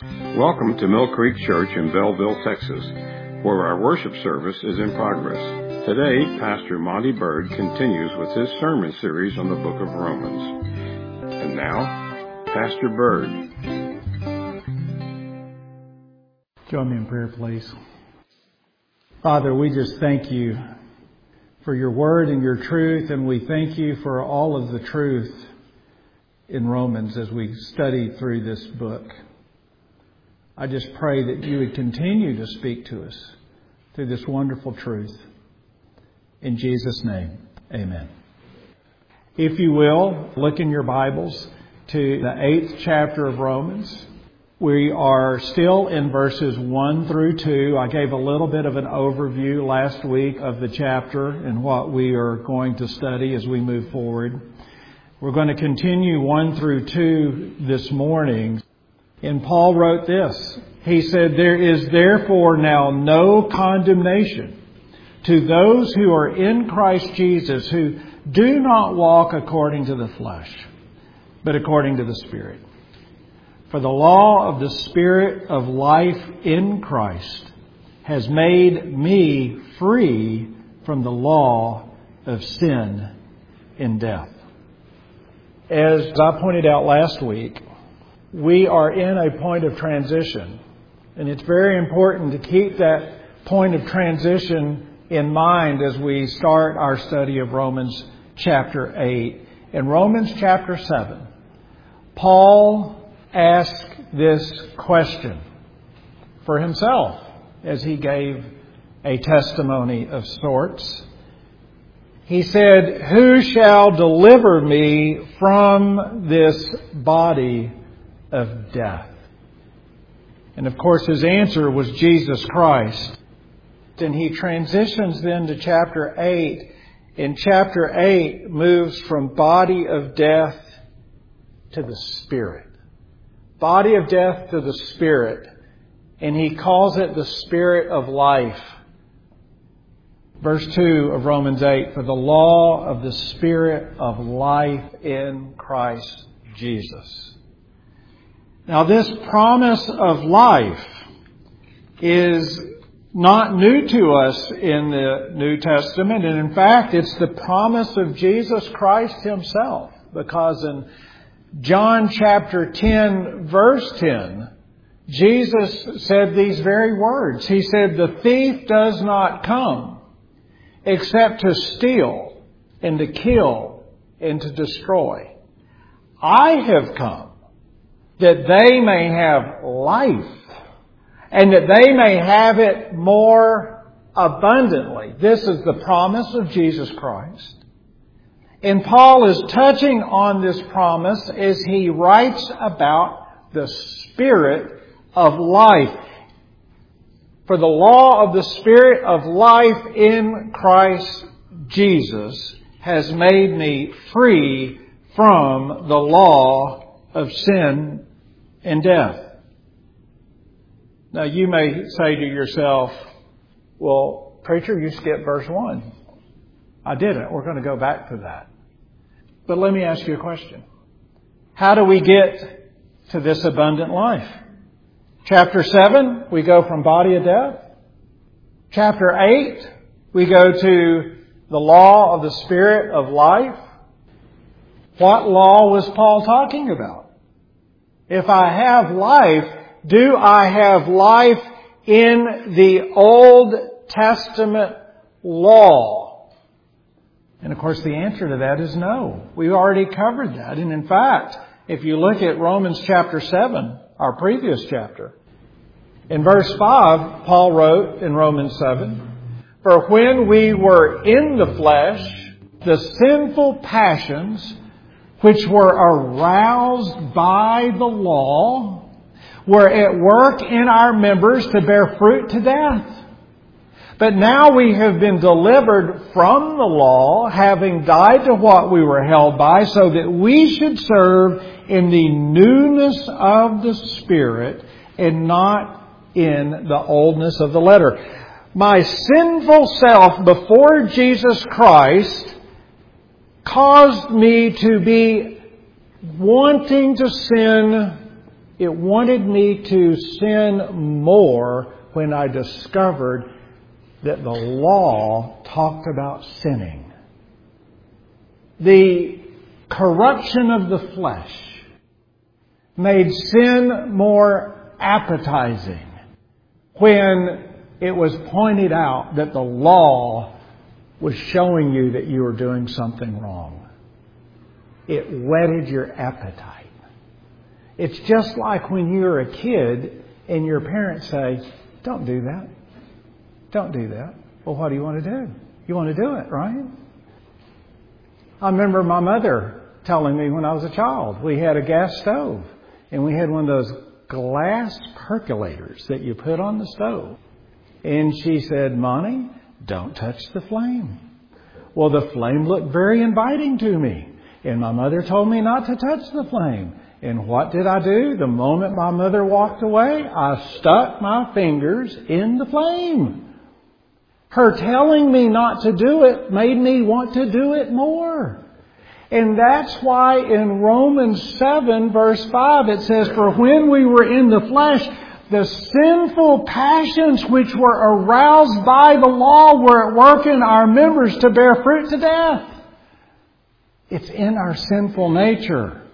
Welcome to Mill Creek Church in Belleville, Texas, where our worship service is in progress. Today, Pastor Monty Bird continues with his sermon series on the book of Romans. And now, Pastor Bird. Join me in prayer, please. Father, we just thank you for your word and your truth, and we thank you for all of the truth in Romans as we study through this book. I just pray that you would continue to speak to us through this wonderful truth. In Jesus' name, amen. If you will, look in your Bibles to the 8th chapter of Romans. We are still in verses 1 through 2. I gave a little bit of an overview last week of the chapter and what we are going to study as we move forward. We're going to continue 1 through 2 this morning. And Paul wrote this. He said, "There is therefore now no condemnation to those who are in Christ Jesus, who do not walk according to the flesh, but according to the Spirit. For the law of the Spirit of life in Christ has made me free from the law of sin and death." As I pointed out last week, we are in a point of transition. And it's very important to keep that point of transition in mind as we start our study of Romans chapter 8. In Romans chapter 7, Paul asked this question for himself as he gave a testimony of sorts. He said, "Who shall deliver me from this body of death?" And of course his answer was Jesus Christ. And he transitions then to chapter 8. And chapter 8 moves from body of death to the Spirit. Body of death to the Spirit. And he calls it the Spirit of life. Verse 2 of Romans 8, "For the law of the Spirit of life in Christ Jesus." Now, this promise of life is not new to us in the New Testament. And in fact, it's the promise of Jesus Christ Himself. Because in John chapter 10, verse 10, Jesus said these very words. He said, "The thief does not come except to steal and to kill and to destroy. I have come that they may have life, and that they may have it more abundantly." This is the promise of Jesus Christ. And Paul is touching on this promise as he writes about the Spirit of life. "For the law of the Spirit of life in Christ Jesus has made me free from the law of sin and death." Now you may say to yourself, "Well, preacher, you skipped verse 1. I didn't. We're going to go back to that. But let me ask you a question. How do we get to this abundant life? Chapter 7, we go from body of death. Chapter 8, we go to the law of the Spirit of life. What law was Paul talking about? If I have life, do I have life in the Old Testament law? And of course the answer to that is no. We've already covered that. And in fact, if you look at Romans chapter 7, our previous chapter, in verse 5, Paul wrote in Romans 7, "For when we were in the flesh, the sinful passions which were aroused by the law were at work in our members to bear fruit to death. But now we have been delivered from the law, having died to what we were held by, so that we should serve in the newness of the Spirit and not in the oldness of the letter. My sinful self before Jesus Christ caused me to be wanting to sin It wanted me to sin more when I discovered that the law talked about sinning. The corruption of the flesh made sin more appetizing when it was pointed out that the law was showing you that you were doing something wrong. It whetted your appetite. It's just like when you're a kid and your parents say, "Don't do that. Don't do that." Well, what do you want to do? You want to do it, right? I remember my mother telling me when I was a child, we had a gas stove and we had one of those glass percolators that you put on the stove. And she said, "Monty, don't touch the flame." Well, the flame looked very inviting to me. And my mother told me not to touch the flame. And what did I do? The moment my mother walked away, I stuck my fingers in the flame. Her telling me not to do it made me want to do it more. And that's why in Romans 7 verse 5 it says, "For when we were in the flesh, the sinful passions which were aroused by the law were at work in our members to bear fruit to death." It's in our sinful nature.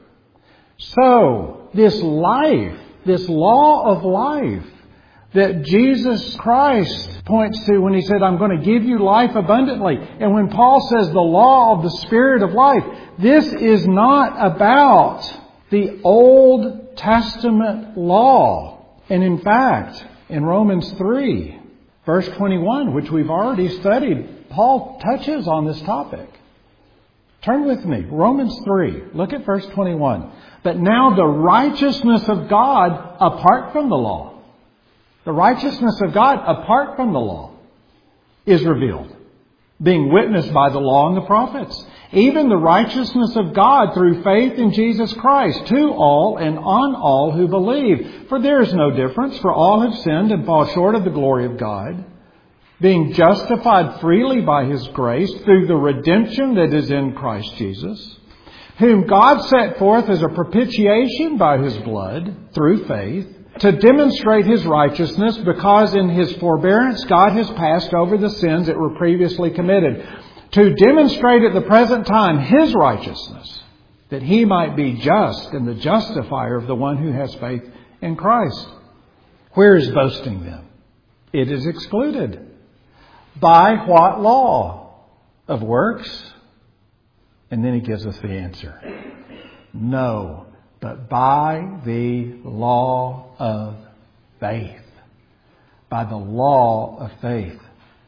So, this life, this law of life that Jesus Christ points to when He said, "I'm going to give you life abundantly." And when Paul says the law of the Spirit of life, this is not about the Old Testament law. And in fact, in Romans 3, verse 21, which we've already studied, Paul touches on this topic. Turn with me, Romans 3. Look at verse 21. "But now the righteousness of God apart from the law," the righteousness of God apart from the law, "is revealed, being witnessed by the law and the prophets, even the righteousness of God through faith in Jesus Christ, to all and on all who believe. For there is no difference, for all have sinned and fall short of the glory of God, being justified freely by His grace through the redemption that is in Christ Jesus, whom God set forth as a propitiation by His blood through faith, to demonstrate His righteousness, because in His forbearance God has passed over the sins that were previously committed, to demonstrate at the present time His righteousness, that He might be just and the justifier of the one who has faith in Christ." Where is boasting then? It is excluded. By what law? Of works? And then he gives us the answer. No, but by the law of faith. By the law of faith.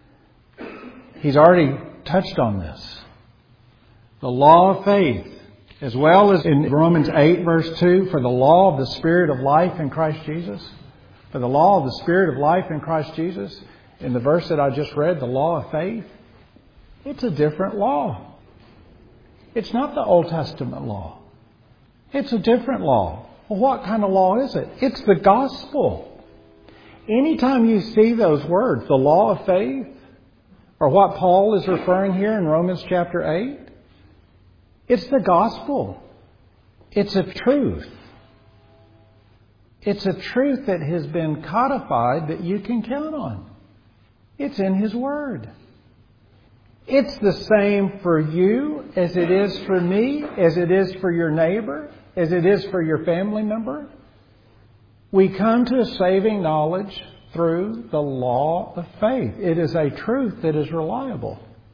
He's already touched on this. The law of faith, as well as in Romans 8 verse 2, "For the law of the Spirit of life in Christ Jesus." For the law of the Spirit of life in Christ Jesus. In the verse that I just read, the law of faith, it's a different law. It's not the Old Testament law. It's a different law. Well, what kind of law is it? It's the gospel. Anytime you see those words, the law of faith, or what Paul is referring here in Romans chapter 8, it's the gospel. It's a truth. It's a truth that has been codified that you can count on. It's in His Word. It's the same for you as it is for me, as it is for your neighbor, as it is for your family member. We come to a saving knowledge through the law of faith. It is a truth that is reliable.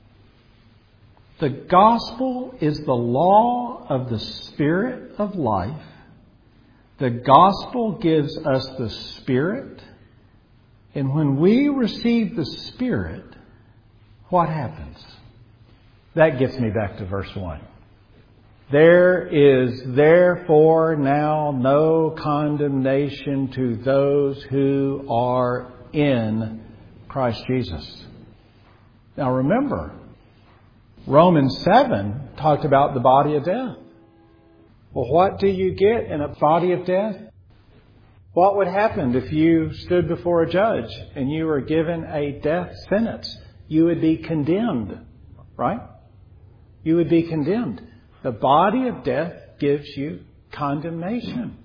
The gospel is the law of the Spirit of life. The gospel gives us the Spirit. And when we receive the Spirit, what happens? That gets me back to verse 1. "There is therefore now no condemnation to those who are in Christ Jesus." Now remember, Romans 7 talked about the body of death. Well, what do you get in a body of death? What would happen if you stood before a judge and you were given a death sentence? You would be condemned, right? You would be condemned. The body of death gives you condemnation.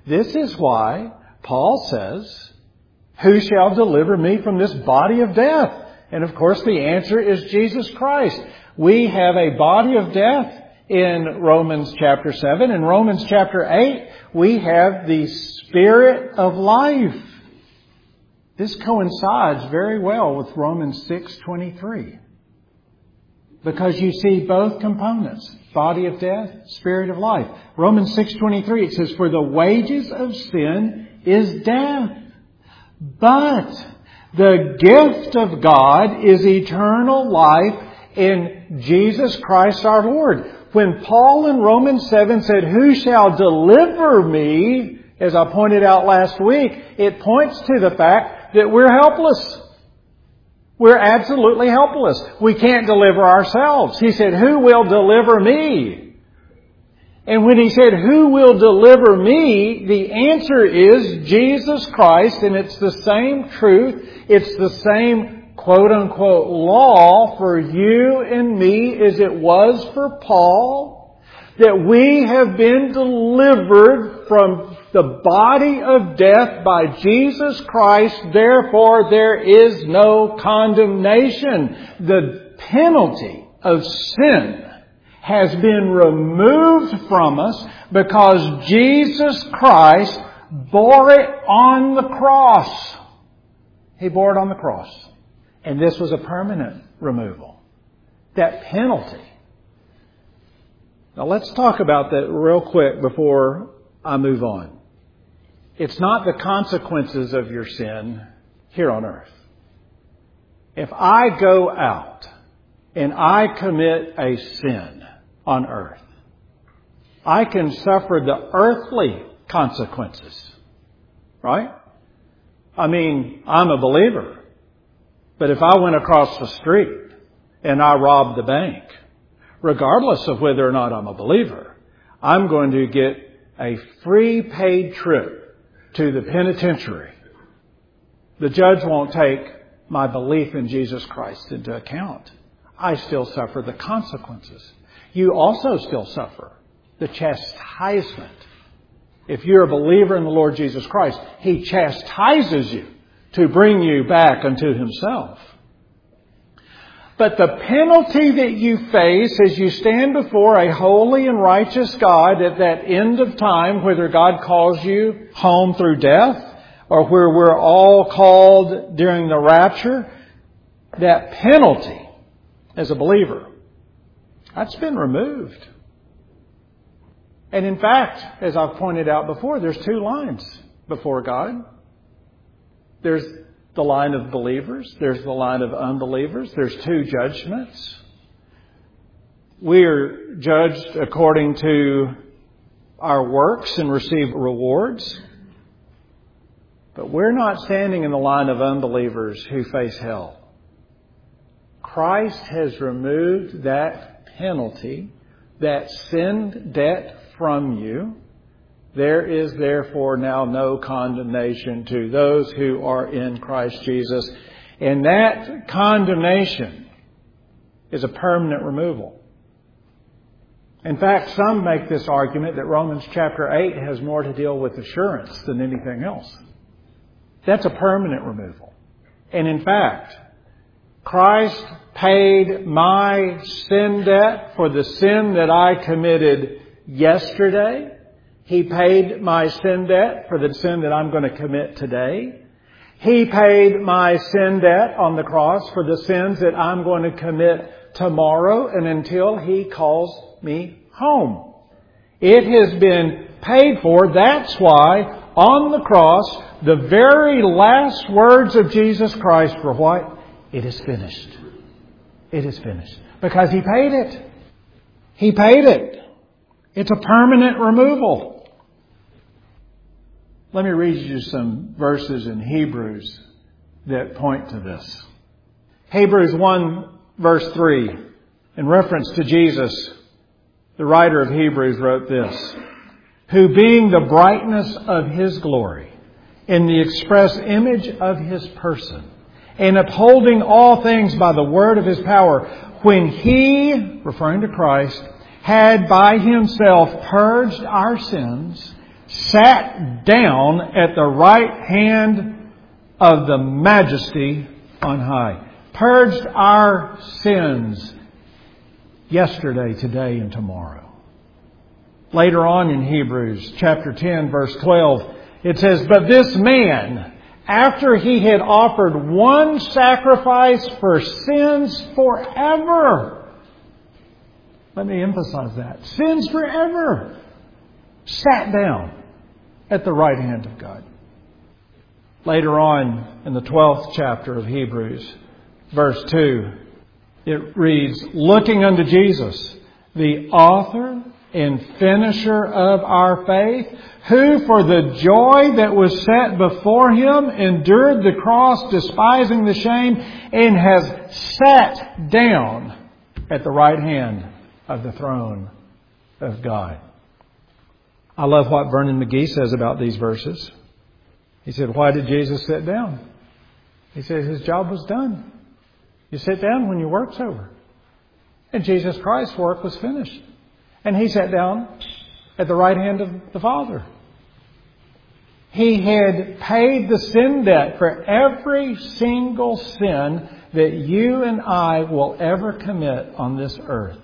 This is why Paul says, who shall deliver me from this body of death? And of course the answer is Jesus Christ. We have a body of death in Romans chapter 7. In Romans chapter 8, we have the Spirit of life. This coincides very well with Romans 6:23. Because you see both components, body of death, spirit of life. Romans 6:23, it says, for the wages of sin is death. But the gift of God is eternal life in Jesus Christ our Lord. When Paul in Romans 7 said, who shall deliver me, as I pointed out last week, it points to the fact that we're helpless. We're absolutely helpless. We can't deliver ourselves. He said, who will deliver me? And when he said, who will deliver me? The answer is Jesus Christ. And it's the same truth. It's the same quote unquote law for you and me as it was for Paul. That we have been delivered from the body of death by Jesus Christ. Therefore, there is no condemnation. The penalty of sin has been removed from us because Jesus Christ bore it on the cross. He bore it on the cross. And this was a permanent removal. That penalty. Now let's talk about that real quick before I move on. It's not the consequences of your sin here on earth. If I go out and I commit a sin on earth, I can suffer the earthly consequences. Right? I mean, I'm a believer. But if I went across the street and I robbed the bank, regardless of whether or not I'm a believer, I'm going to get a free paid trip to the penitentiary. The judge won't take my belief in Jesus Christ into account. I still suffer the consequences. You also still suffer the chastisement. If you're a believer in the Lord Jesus Christ, He chastises you to bring you back unto Himself. But the penalty that you face as you stand before a holy and righteous God at that end of time, whether God calls you home through death or where we're all called during the rapture, that penalty as a believer, that's been removed. And in fact, as I've pointed out before, there's two lines before God. There's the line of believers. There's the line of unbelievers. There's two judgments. We're judged according to our works and receive rewards. But we're not standing in the line of unbelievers who face hell. Christ has removed that penalty, that sin debt from you. There is therefore now no condemnation to those who are in Christ Jesus. And that condemnation is a permanent removal. In fact, some make this argument that Romans chapter 8 has more to deal with assurance than anything else. That's a permanent removal. And in fact, Christ paid my sin debt for the sin that I committed yesterday. He paid my sin debt for the sin that I'm going to commit today. He paid my sin debt on the cross for the sins that I'm going to commit tomorrow and until He calls me home. It has been paid for. That's why on the cross, the very last words of Jesus Christ were what? It is finished. It is finished. Because He paid it. He paid it. It's a permanent removal. Let me read you some verses in Hebrews that point to this. Hebrews 1 verse 3. In reference to Jesus, the writer of Hebrews wrote this. Who being the brightness of His glory, in the express image of His person, and upholding all things by the word of His power, when He, referring to Christ, had by Himself purged our sins, sat down at the right hand of the Majesty on high. Purged our sins yesterday, today, and tomorrow. Later on in Hebrews chapter 10, verse 12, it says, "But this man, after he had offered one sacrifice for sins forever," let me emphasize that, sins forever, sat down at the right hand of God. Later on in the 12th chapter of Hebrews, verse 2, it reads, "Looking unto Jesus, the author and finisher of our faith, who for the joy that was set before him endured the cross, despising the shame, and has sat down at the right hand of the throne of God." I love what Vernon McGee says about these verses. He said, "Why did Jesus sit down?" He said, "His job was done. You sit down when your work's over." And Jesus Christ's work was finished. And He sat down at the right hand of the Father. He had paid the sin debt for every single sin that you and I will ever commit on this earth.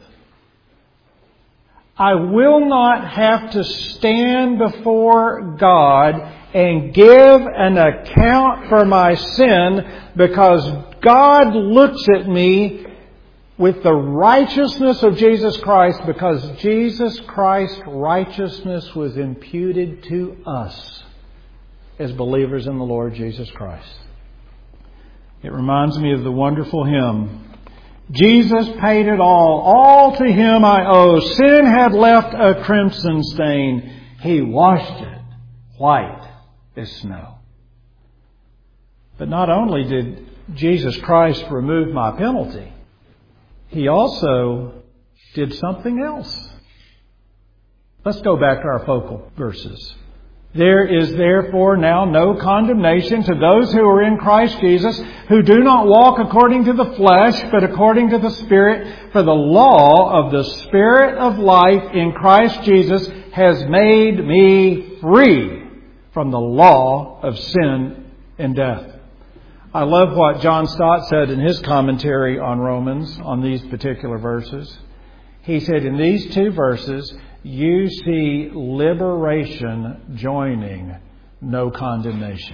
I will not have to stand before God and give an account for my sin, because God looks at me with the righteousness of Jesus Christ, because Jesus Christ's righteousness was imputed to us as believers in the Lord Jesus Christ. It reminds me of the wonderful hymn, "Jesus paid it all to Him I owe. Sin had left a crimson stain. He washed it white as snow." But not only did Jesus Christ remove my penalty, He also did something else. Let's go back to our focal verses. "There is therefore now no condemnation to those who are in Christ Jesus, who do not walk according to the flesh, but according to the Spirit. For the law of the Spirit of life in Christ Jesus has made me free from the law of sin and death." I love what John Stott said in his commentary on Romans on these particular verses. He said, in these two verses, you see liberation joining no condemnation.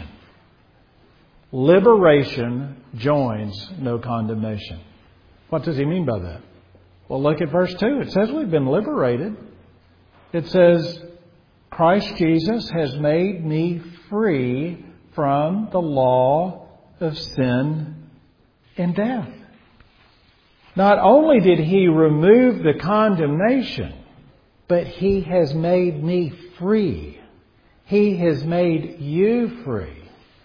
Liberation joins no condemnation. What does he mean by that? Well, look at verse 2. It says we've been liberated. It says, "Christ Jesus has made me free from the law of sin and death." Not only did He remove the condemnation, but He has made me free. He has made you free.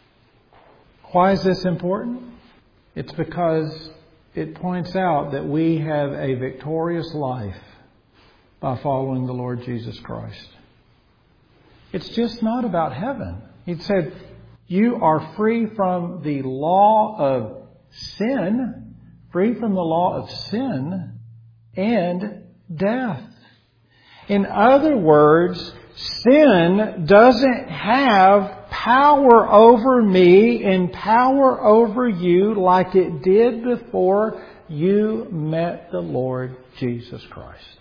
Why is this important? It's because it points out that we have a victorious life by following the Lord Jesus Christ. It's just not about heaven. He said, you are free from the law of sin, free from the law of sin and death. In other words, sin doesn't have power over me and power over you like it did before you met the Lord Jesus Christ.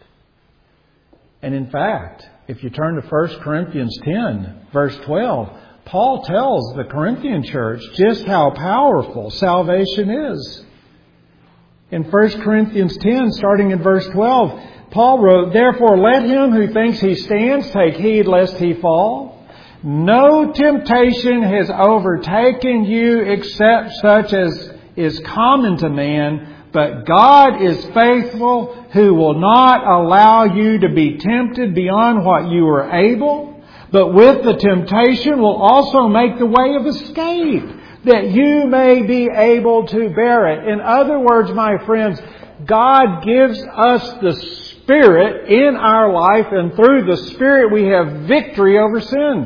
And in fact, if you turn to 1 Corinthians 10, verse 12, Paul tells the Corinthian church just how powerful salvation is. In 1 Corinthians 10, starting in verse 12, Paul wrote, "Therefore let him who thinks he stands take heed lest he fall. No temptation has overtaken you except such as is common to man, but God is faithful, who will not allow you to be tempted beyond what you are able, but with the temptation will also make the way of escape, that you may be able to bear it." In other words, my friends, God gives us the Spirit in our life, and through the Spirit we have victory over sin.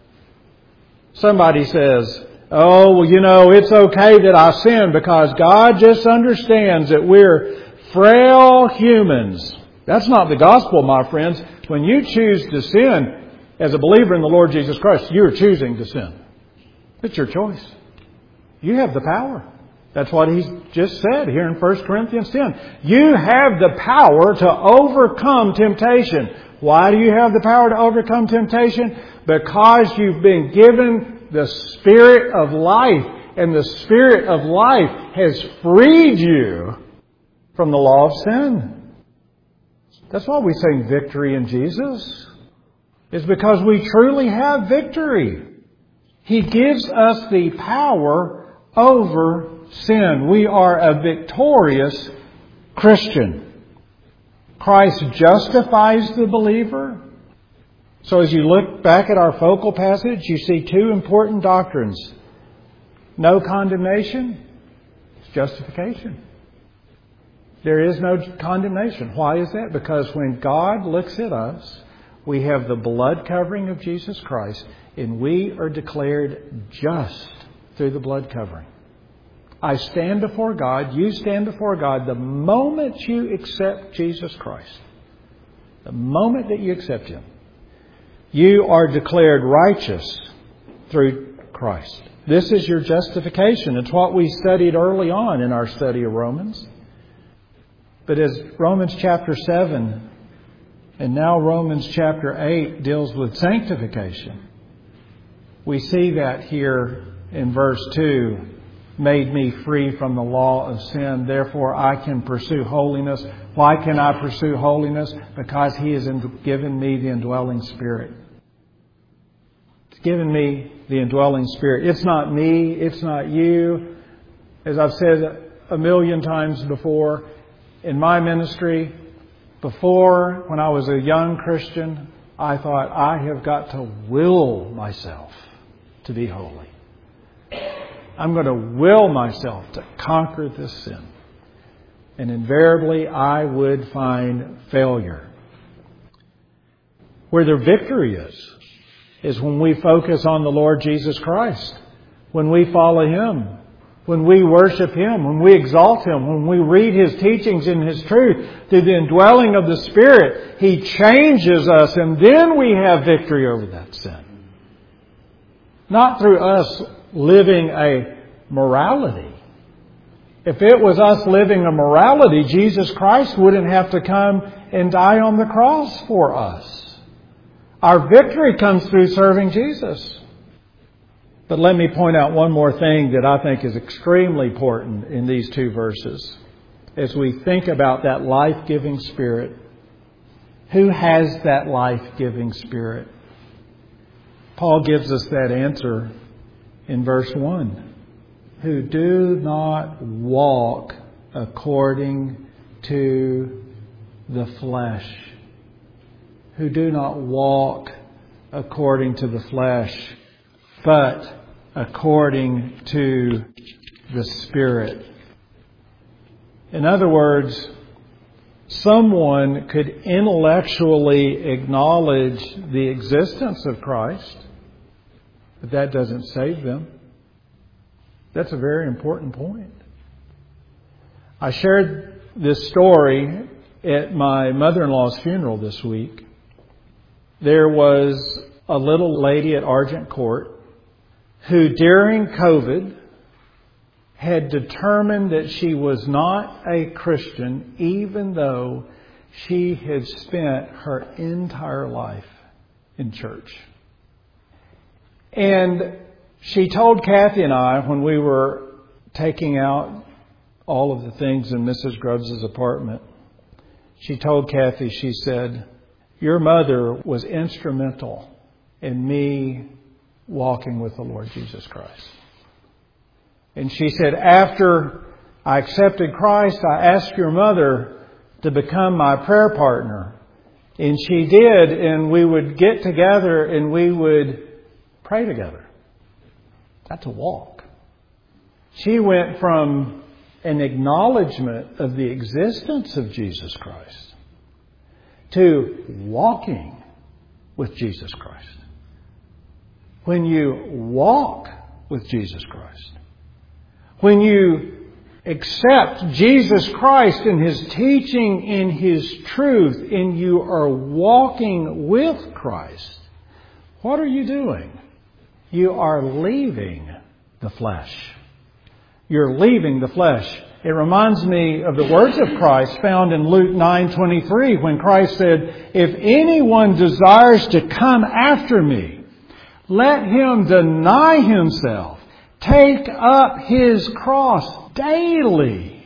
Somebody says, "Oh, well, it's okay that I sin because God just understands that we're frail humans." That's not the gospel, my friends. When you choose to sin, As a believer in the Lord Jesus Christ, you're choosing to sin. It's your choice. You have the power. That's what He's just said here in 1 Corinthians 10. You have the power to overcome temptation. Why do you have the power to overcome temptation? Because you've been given the Spirit of life. And the Spirit of life has freed you from the law of sin. That's why we sing victory in Jesus. It's because we truly have victory. He gives us the power over sin. We are a victorious Christian. Christ justifies the believer. So as you look back at our focal passage, you see two important doctrines. No condemnation, it's justification. There is no condemnation. Why is that? Because when God looks at us, we have the blood covering of Jesus Christ, and we are declared just through the blood covering. I stand before God, you stand before God the moment you accept Jesus Christ. The moment that you accept Him, you are declared righteous through Christ. This is your justification. It's what we studied early on in our study of Romans. But as Romans chapter 7 and now Romans chapter 8 deals with sanctification, we see that here in verse 2, made me free from the law of sin. Therefore, I can pursue holiness. Why can I pursue holiness? Because He has given me the indwelling Spirit. It's given me the indwelling Spirit. It's not me. It's not you. As I've said a million times before, in my ministry, before, when I was a young Christian, I thought, I have got to will myself to be holy. I'm going to will myself to conquer this sin. And invariably, I would find failure. Where the victory is when we focus on the Lord Jesus Christ. When we follow Him. When we worship Him. When we exalt Him. When we read His teachings and His truth. Through the indwelling of the Spirit, He changes us, and then we have victory over that sin. Not through us living a morality. If it was us living a morality, Jesus Christ wouldn't have to come and die on the cross for us. Our victory comes through serving Jesus. But let me point out one more thing that I think is extremely important in these two verses. As we think about that life-giving Spirit, who has that life-giving Spirit? Paul gives us that answer in verse 1. Who do not walk according to the flesh. Who do not walk according to the flesh, but according to the Spirit. In other words, someone could intellectually acknowledge the existence of Christ, but that doesn't save them. That's a very important point. I shared this story at my mother-in-law's funeral this week. There was a little lady at Argent Court who during COVID had determined that she was not a Christian, even though she had spent her entire life in church. And she told Kathy and I, when we were taking out all of the things in Mrs. Grubbs' apartment, she told Kathy, she said, your mother was instrumental in me walking with the Lord Jesus Christ. And she said, after I accepted Christ, I asked your mother to become my prayer partner. And she did, and we would get together and we would pray together. That's a walk. She went from an acknowledgement of the existence of Jesus Christ to walking with Jesus Christ. When you walk with Jesus Christ, when you accept Jesus Christ in His teaching, in His truth, and you are walking with Christ, What are you doing? You are leaving the flesh. You're leaving the flesh. It reminds me of the words of Christ found in Luke 9:23 when Christ said, "If anyone desires to come after me, let him deny himself, take up his cross daily,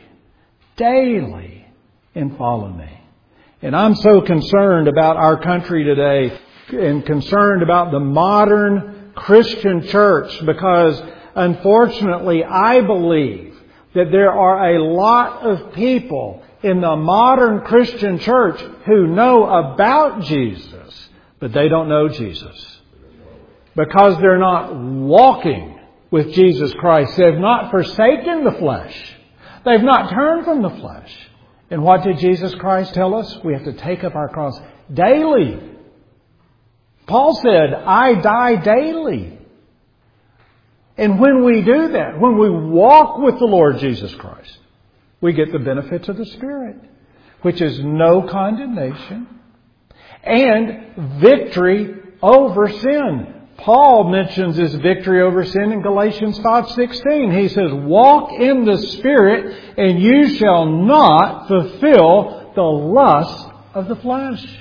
and follow me." And I'm so concerned about our country today and concerned about the modern Christian church because, unfortunately, I believe that there are a lot of people in the modern Christian church who know about Jesus, but they don't know Jesus. Because they're not walking with Jesus Christ. They've not forsaken the flesh. They've not turned from the flesh. And what did Jesus Christ tell us? We have to take up our cross daily. Paul said, "I die daily." And when we do that, when we walk with the Lord Jesus Christ, we get the benefits of the Spirit, which is no condemnation and victory over sin. Paul mentions his victory over sin in Galatians 5:16. He says, "Walk in the Spirit, and you shall not fulfill the lust of the flesh."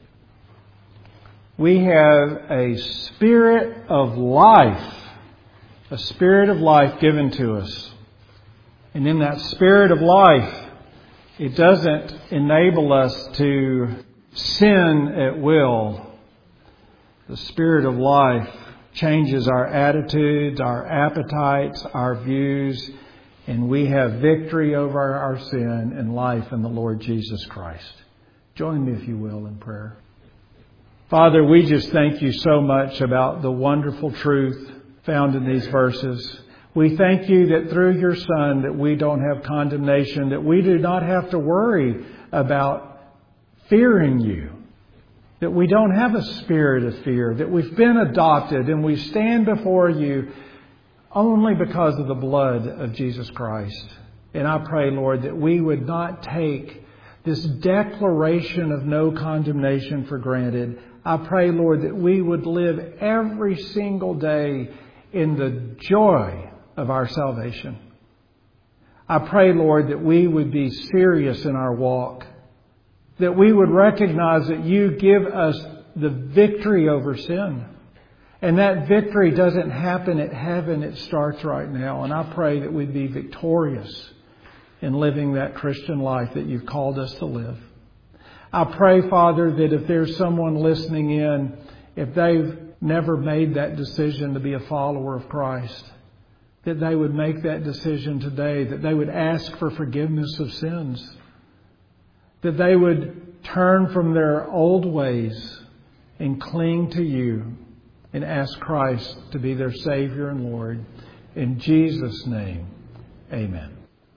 We have a spirit of life. A spirit of life given to us. And in that spirit of life, it doesn't enable us to sin at will. The spirit of life changes our attitudes, our appetites, our views, and we have victory over our sin and life in the Lord Jesus Christ. Join me, if you will, in prayer. Father, we just thank you so much about the wonderful truth found in these verses. We thank you that through your Son that we don't have condemnation, that we do not have to worry about fearing you, that we don't have a spirit of fear, that we've been adopted and we stand before you only because of the blood of Jesus Christ. And I pray, Lord, that we would not take this declaration of no condemnation for granted. I pray, Lord, that we would live every single day in the joy of our salvation. I pray, Lord, that we would be serious in our walk, that we would recognize that you give us the victory over sin. And that victory doesn't happen at heaven, it starts right now. And I pray that we'd be victorious in living that Christian life that you've called us to live. I pray, Father, that if there's someone listening in, if they've never made that decision to be a follower of Christ, that they would make that decision today, that they would ask for forgiveness of sins, that they would turn from their old ways and cling to you and ask Christ to be their Savior and Lord. In Jesus' name, amen.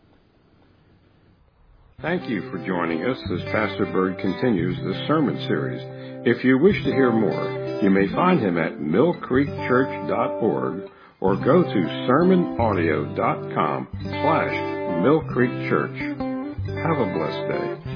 Thank you for joining us as Pastor Bird continues this sermon series. If you wish to hear more, you may find him at millcreekchurch.org or go to sermonaudio.com/millcreekchurch. Have a blessed day.